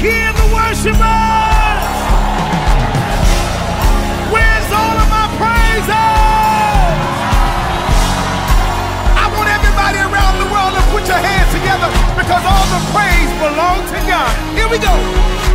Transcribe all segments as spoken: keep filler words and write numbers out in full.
hear the worshipers? Where's all of my praises? I want everybody around the world to put your hands together because all the praise belongs to God. Here we go.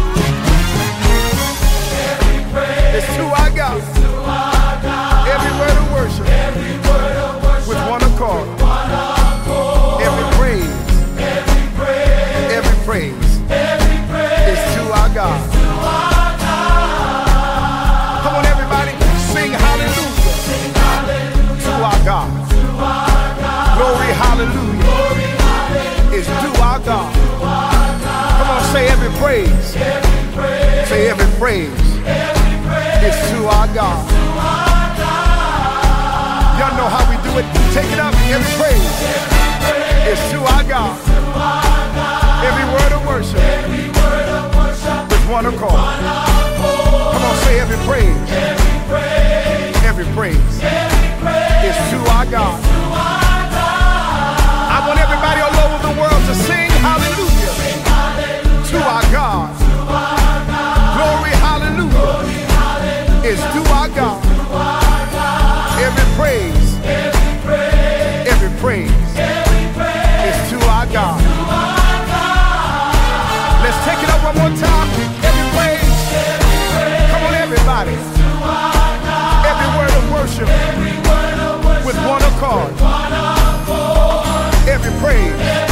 Every praise It's to our God. is to our God. Every word of worship Every word of worship with one accord. one accord. Every praise, Every praise, every praise every praise is to our God. to our God. Come on, everybody, sing hallelujah Sing hallelujah to our God. to our God. Glory, hallelujah Glory, hallelujah is to our God. to our God. Come on, say every praise. Every praise, Say every praise every praise is to our God. to our God. Y'all know how we do it. Take it up. Every praise Every praise is to our God. to our God. Every word of worship Every word of worship with one accord. one accord. Come on, say every praise. Every praise, Every praise every praise is to our God. to our God. I want everybody all over the world to sing hallelujah Sing hallelujah to our God. to our God. Glory, hallelujah Glory, hallelujah is to our God. to our God. Every praise, Every praise, every praise every praise is to our God. to our God. Let's take it up one more time. Every praise. Every praise Come on, everybody. to our God. Every word of worship Every word of worship with one accord. one accord. Every praise